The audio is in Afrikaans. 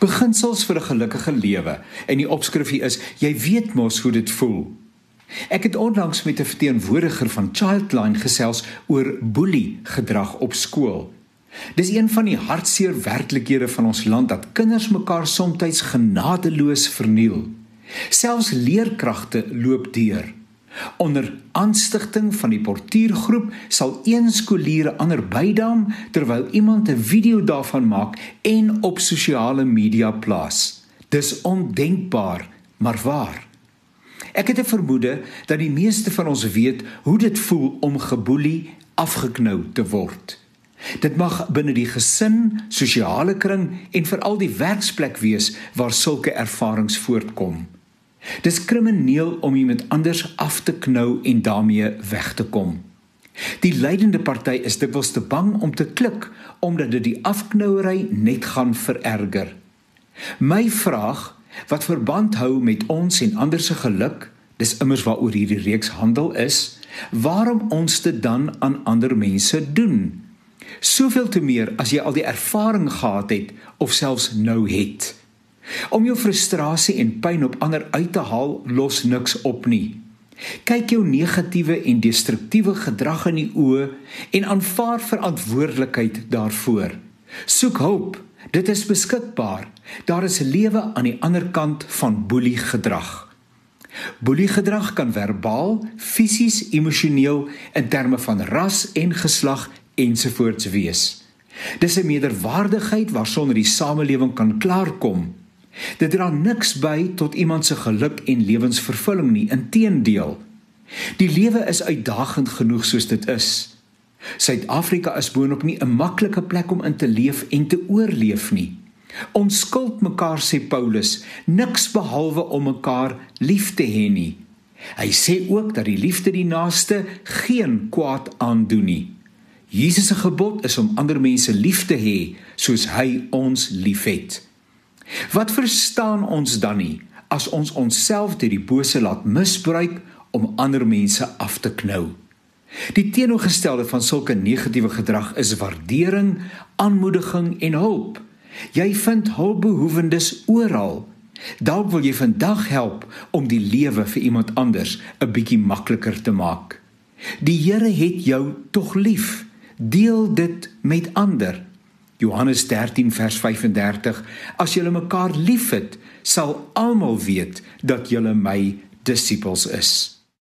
Beginsels vir 'n gelukkige lewe, en die opskrifie is, jy weet mos hoe dit voel. Ek het onlangs met 'n verteenwoordiger van Childline gesels oor boelie gedrag op skool. Dis een van die hartseer werklikhede van ons land dat kinders mekaar soms genadeloos verniel. Selfs leerkragte loop deur. Onder aanstigting van die portuïergroep sal een skoolier 'n ander bydaam terwyl iemand 'n video daarvan maak en op sosiale media plaas. Dis ondenkbaar, maar waar. Ek het 'n vermoede dat die meeste van ons weet hoe dit voel om geboelie afgeknou te word. Dit mag binne die gesin, sosiale kring en veral die werksplek wees waar sulke ervarings voortkom. Dis krimineel om iemand anders af te knou en daarmee weg te kom. Die lydende party is dikwels te bang om te klik, omdat dit die afknouery net gaan vererger. My vraag, wat verband hou met ons en ander se geluk, dis immers waaroor hierdie reeks handel is, waarom ons dit dan aan ander mense doen? Soveel te meer as jy al die ervaring gehad het, of selfs nou het. Om jou frustrasie en pyn op ander uit te haal, los niks op nie. Kyk jou negatiewe en destruktiewe gedrag in die oë en aanvaar verantwoordelikheid daarvoor. Soek hulp, dit is beskikbaar. Daar is lewe aan die ander kant van boeliegedrag. Boeliegedrag kan verbaal, fisies, emosioneel, in terme van ras en geslag ensovoorts wees. Dis 'n meerderwaardigheid waarsonder die samelewing kan klaarkom. Dit dra niks by tot iemand se geluk en lewensvervulling nie, inteendeel. Die lewe is uitdagend genoeg soos dit is. Suid-Afrika is boonop nie 'n maklike plek om in te leef en te oorleef nie. Ons skuld mekaar, sê Paulus, niks behalwe om mekaar lief te hê nie. Hy sê ook dat die liefde die naaste geen kwaad aandoen nie. Jesus se gebod is om ander mense lief te hê, soos hy ons liefhet. Wat verstaan ons dan nie, as ons onsself deur die bose laat misbruik om ander mense af te knou? Die teenoorgestelde van sulke negatiewe gedrag is waardering, aanmoediging en hulp. Jy vind hulpbehoewendes oral. Dalk wil jy vandag help om die lewe vir iemand anders 'n bietjie makliker te maak. Die Here het jou tog lief. Deel dit met ander. Johannes 13 vers 35, as julle mekaar liefhet, sal almal weet dat julle my disippels is.